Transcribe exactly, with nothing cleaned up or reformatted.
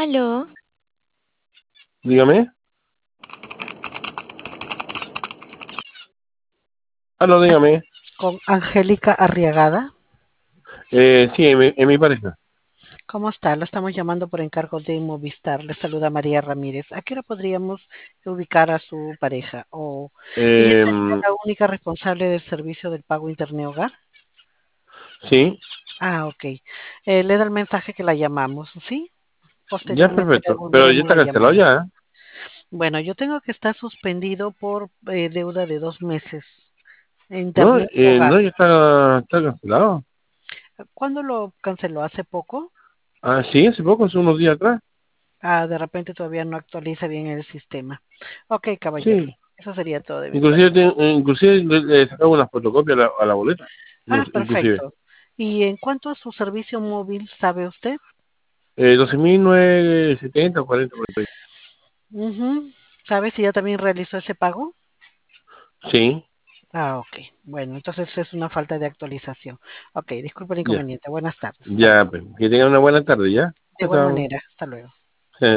Aló, Dígame. Aló, dígame. Con Angélica Arriagada. Eh, sí, en mi, en mi pareja. ¿Cómo está? La estamos llamando por encargo de Movistar. Le saluda María Ramírez. ¿A qué hora podríamos ubicar a su pareja? ¿O ella Eh, sería la única responsable del servicio del pago Internet Hogar? sí, Ah, ok. Eh, le da el mensaje que la llamamos, ¿sí? ya Posteriormente le perfecto. Pero ya devolveremos está la cancelado llamada. ya, ¿eh? Bueno, yo tengo que estar suspendido por eh, deuda de dos meses. ¿No? Internet Eh, Hogar. no, ya está, está cancelado. ¿Cuándo lo canceló? ¿Hace poco? Ah, sí, hace poco, hace unos días atrás. Ah, de repente todavía no actualiza bien el sistema. Ok, caballero. Sí. Eso sería todo de mi parte. Inclusive, te- eh, inclusive le, le sacaba una fotocopia a la, a la boleta. Ah, No- inclusive. perfecto. Y en cuanto a su servicio móvil, ¿sabe usted? Eh, doce mil novecientos setenta o cuarenta por ahí. Ujú. ¿Sabe si ya también realizó ese pago? Sí, Ah, ok. Bueno, entonces es una falta de actualización. Ok, disculpe el ya. inconveniente. Buenas tardes. Hasta Ya, luego. pues. Que tengan una buena tarde, ¿ya? De Chao, igual chao. manera. Hasta luego.